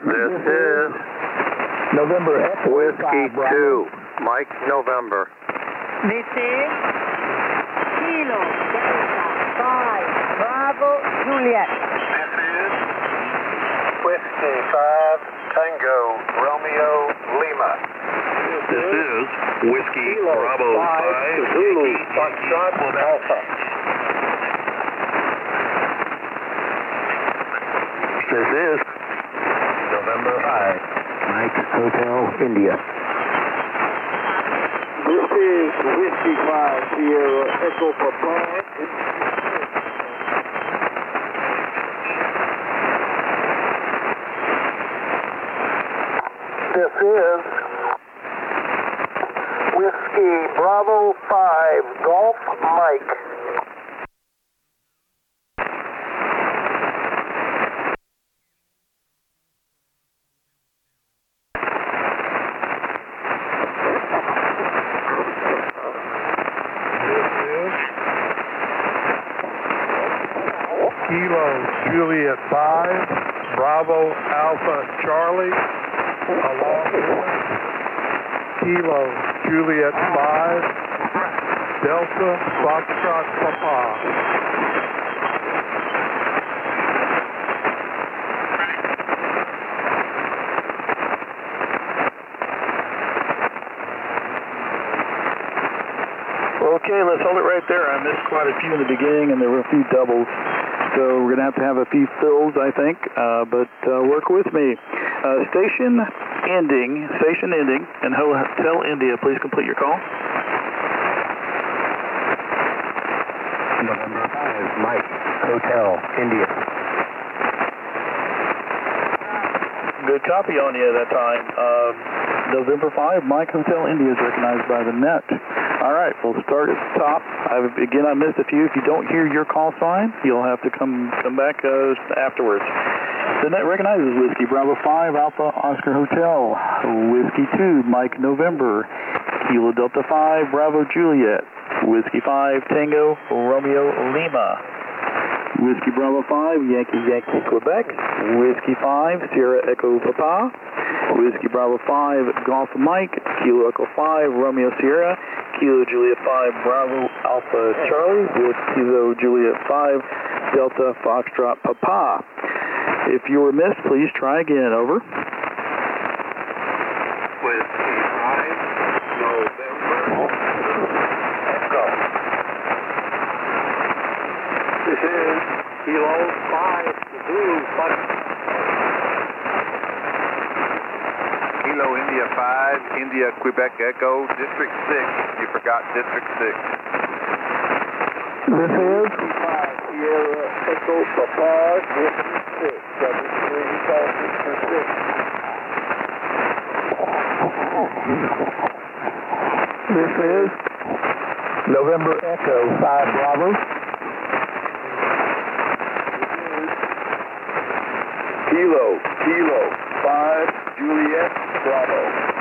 This is November Echo Whiskey 2, Mike November. This is Kilo Delta 5 Bravo Juliet. This is Whiskey 5 Tango Romeo Lima. This is Whiskey Bravo 5 Zulu Foxtrot Alpha. This is November 5 Mike Hotel India. This is Whiskey 5 Sierra Echo Papa. This is Whiskey Bravo 5 Golf Mike. Kilo Juliet 5, Bravo Alpha Charlie, along with Kilo Juliet 5, Delta Foxtrot Papa. Okay, let's hold it right there. I missed quite a few in the beginning, and there were a few doubles. So we're going to have a few fills, I think, but work with me. Station ending, and Hotel India, please complete your call. November 5 Mike Hotel India. Good copy on you that time. November 5 Mike Hotel India is recognized by the net. All right, we'll start at the top. Again, I missed a few. If you don't hear your call sign, you'll have to come back afterwards. The net recognizes Whiskey Bravo 5 Alpha Oscar Hotel, Whiskey 2 Mike November, Kilo Delta 5 Bravo Juliet, Whiskey 5 Tango Romeo Lima, Whiskey Bravo 5 Yankee Quebec, Whiskey 5 Sierra Echo Papa, Whiskey Bravo 5 Golf Mike, Kilo Echo 5 Romeo Sierra, Kilo Juliet 5 Bravo Alpha Charlie, with Kilo Juliet 5 Delta Foxtrot Papa. If you were missed, please try again. Over. Whiskey 5 November Echo. This is Kilo 5 Zulu Foxtrot. Kilo India 5, India Quebec Echo, District 6. You forgot District 6. This is 5 Sierra Echo Papa, District 6. You call District 6. This is November Echo 5 Bravo. Kilo 5 Juliet Bravo.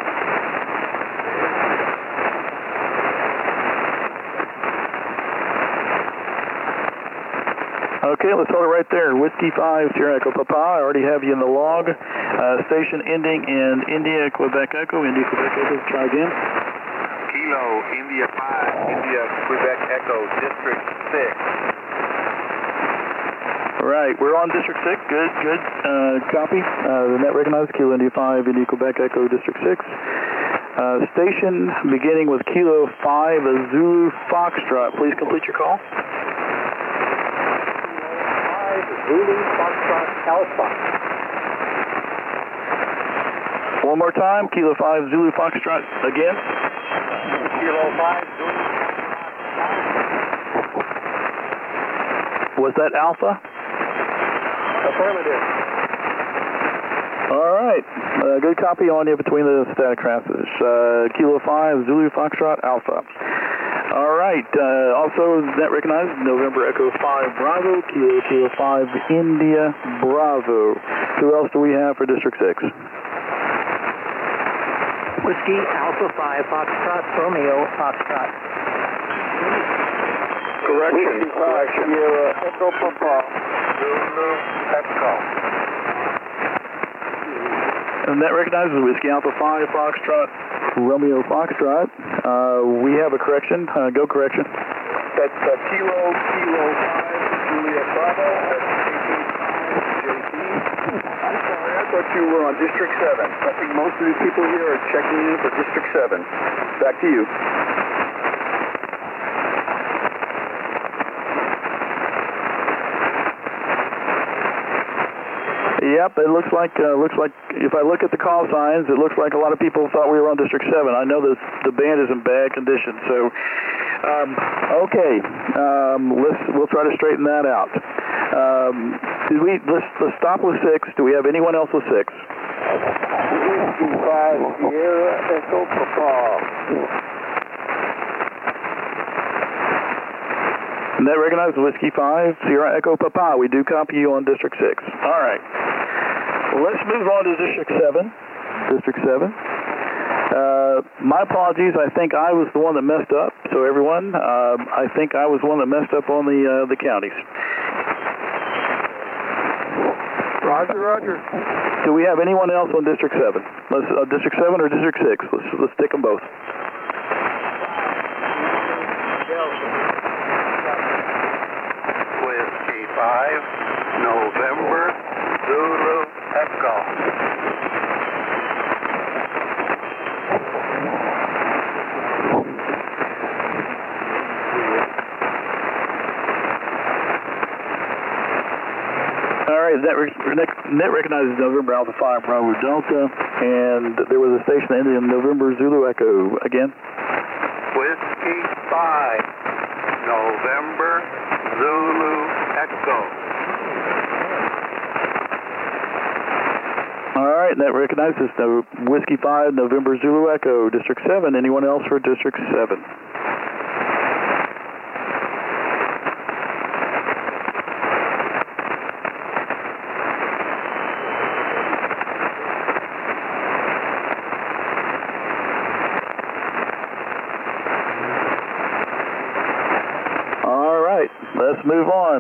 Okay, let's hold it right there. Whiskey 5 Sierra Echo Papa. I already have you in the log. Station ending in India Quebec Echo. India Quebec Echo. Try again. Kilo India 5, India Quebec Echo, District 6. All right, we're on District 6. Good copy. The net recognized Kilo India 5, India Quebec Echo, District 6. Station beginning with Kilo 5 Zulu Foxtrot. Please complete your call. 5 Zulu Foxtrot Alpha. One more time. Kilo 5 Zulu Foxtrot again. Kilo 5 Zulu. Was that Alpha? Affirmative. All right. Good copy on you between the static crashes. Kilo 5 Zulu Foxtrot Alpha. All right. Also, net recognized November Echo 5 Bravo, Kilo 5 India Bravo. Who else do we have for District 6? Whiskey Alpha 5 Foxtrot Romeo Foxtrot. Correction. 5 Sierra Echo Papa. Zulu Echo. And that recognizes Whiskey Alpha 5 Foxtrot, Romeo Foxtrot. We have a correction. Go correction. That's Kilo 5, Juliet Bravo. That's JP. I'm sorry, I thought you were on District 7. I think most of these people here are checking in for District 7. Back to you. Yep, it looks like if I look at the call signs, it looks like a lot of people thought we were on District 7. I know that the band is in bad condition, so okay, we'll try to straighten that out. Let's stop with 6. Do we have anyone else with 6? Whiskey 5 Sierra Echo Papa. And that recognizes Whiskey 5 Sierra Echo Papa. We do copy you on District 6. All right. Well, let's move on to District 7. District 7. My apologies. I think I was the one that messed up. So everyone, I think I was the one that messed up on the counties. Roger, roger. Do we have anyone else on District 7? District 7 or District 6? Let's take them both. Whiskey 5, November, Zulu, Echo. All right, net recognizes November Alpha 5 Bravo Delta, and there was a station that ended in November Zulu Echo. Again? Whiskey 5, November, Zulu, Echo. All right, that recognizes Whiskey 5, November Zulu Echo, District 7. Anyone else for District 7? All right, let's move on.